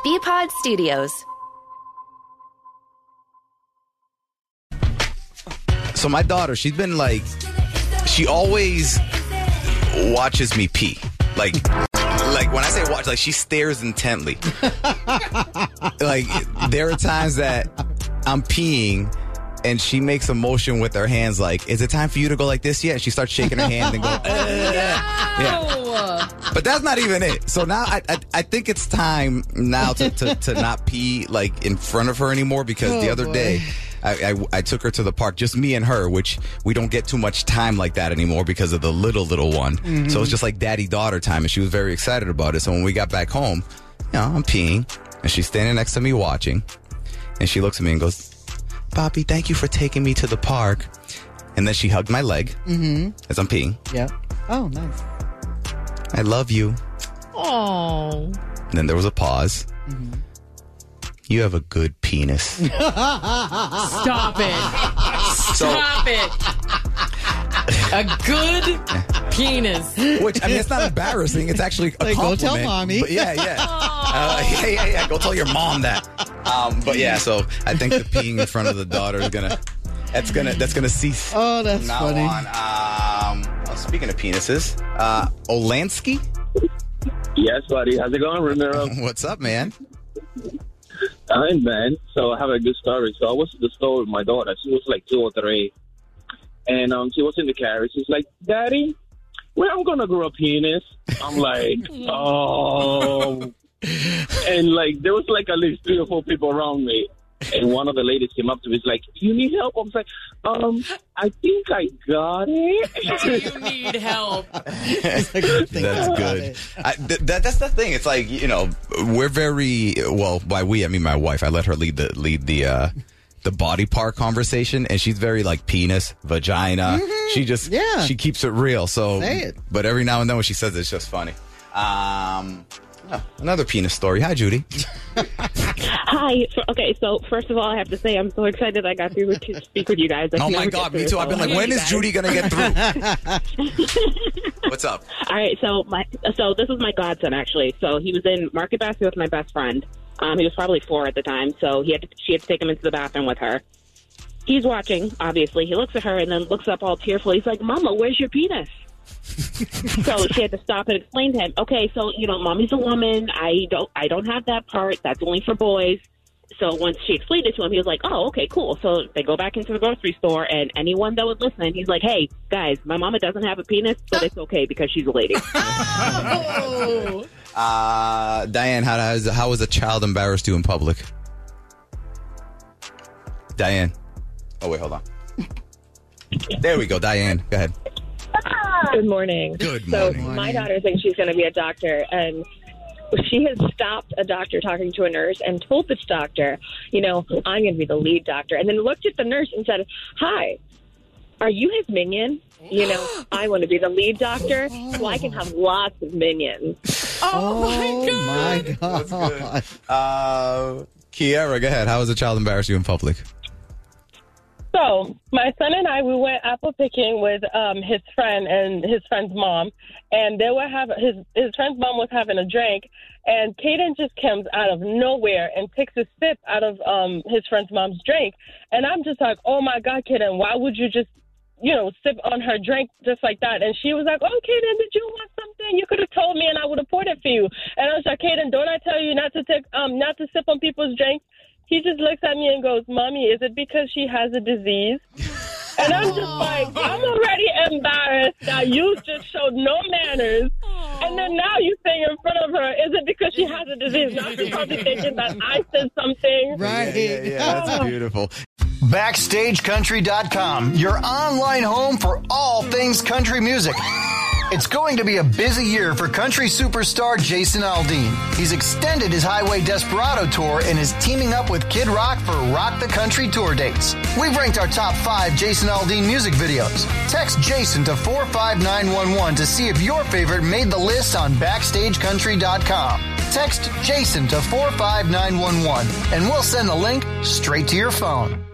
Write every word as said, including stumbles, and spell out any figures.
B-Pod Studios. So my daughter, she's been like, she always watches me pee. Like, like when I say watch, like she stares intently. Like there are times that I'm peeing and she makes a motion with her hands like, is it time for you to go like this yet? And she starts shaking her hand and go, uh, yeah. But that's not even it. So now I I, I think it's time now to, to, to not pee like in front of her anymore because oh, the other boy. day I, I, I took her to the park, just me and her, which we don't get too much time like that anymore because of the little, little one. Mm-hmm. So it's just like daddy-daughter time, and she was very excited about it. So when we got back home, you know, I'm peeing, and she's standing next to me watching, and she looks at me and goes, Papi, thank you for taking me to the park. And then she hugged my leg mm-hmm. as I'm peeing. Yeah. Oh, nice. I love you. Oh. And then there was a pause. Mm-hmm. You have a good penis. Stop it. Stop it. A good penis. Which, I mean, it's not embarrassing. It's actually a like, compliment. Go tell mommy. But yeah, yeah. Uh, yeah, yeah, yeah. Go tell your mom that. Um, but yeah, so I think the peeing in front of the daughter is going to, that's going to, that's going to cease. Oh, that's now funny. On, um, well, speaking of penises, uh, Olansky? Yes, buddy. How's it going, Ramiro? What's up, man? Hi, man. So I have a good story. So I was at the store with my daughter. She was like two or three. And um, she was in the carriage. She's like, Daddy, when I'm going to grow a penis? I'm like, oh. And like, there was like at least three or four people around me. And one of the ladies came up to me. She's like, do you need help? I was like, um, I think I got it. Do you need help? That's good. I, th- that, that's the thing. It's like, you know, we're very, well, by we, I mean my wife. I let her lead the, lead the, uh, the body part conversation, and she's very like penis, vagina. Mm-hmm. She just, yeah. she keeps it real. So, say it. But every now and then when she says it, it's just funny. Um, oh, another penis story. Hi, Judy. Hi. Okay, so first of all, I have to say I'm so excited I got through to speak with you guys. I oh my God, me too. I've been like, when is Judy gonna get through? What's up? All right, so my so this is my godson actually. So he was in Market Basket with my best friend. Um, he was probably four at the time, so he had to, she had to take him into the bathroom with her. He's watching, obviously. He looks at her and then looks up all tearful. He's like, Mama, where's your penis? So she had to stop and explain to him, okay, so, you know, Mommy's a woman. I don't I don't have that part. That's only for boys. So once she explained it to him, he was like, oh, okay, cool. So they go back into the grocery store, and anyone that would listen, he's like, hey, guys, my mama doesn't have a penis, but it's okay because she's a lady. Oh. Uh, Diane, how does how was a child embarrassed you in public? Diane. Oh, wait, hold on. There we go, Diane. Go ahead. Good morning. Good morning. So my daughter thinks she's going to be a doctor, and she has stopped a doctor talking to a nurse and told this doctor, you know, I'm going to be the lead doctor, and then looked at the nurse and said, hi, are you his minion? You know, I want to be the lead doctor so I can have lots of minions. Oh, my God. my God. That's good. Uh, Kiara, go ahead. How was a child embarrassed you in public? So, my son and I, we went apple picking with um, his friend and his friend's mom, and they were having his his friend's mom was having a drink, and Caden just comes out of nowhere and takes a sip out of um, his friend's mom's drink, and I'm just like, oh my God, Caden, why would you just, you know, sip on her drink just like that? And she was like, oh, Caden, did you want something? You could have told me, and I would have poured it for you. And I was like, Caden, don't I tell you not to take um not to sip on people's drinks? He just looks at me and goes, Mommy, is it because she has a disease? And I'm just like, I'm already embarrassed that you just showed no manners. And then now you say in front of her, is it because she has a disease? Now she's probably thinking that I said something. Right. Yeah, yeah, yeah, that's beautiful. Backstage Country dot com, your online home for all things country music. It's going to be a busy year for country superstar Jason Aldean. He's extended his Highway Desperado tour and is teaming up with Kid Rock for Rock the Country tour dates. We've ranked our top five Jason Aldean music videos. Text Jason to four five nine one one to see if your favorite made the list on Backstage Country dot com. Text Jason to four five nine one one and we'll send the link straight to your phone.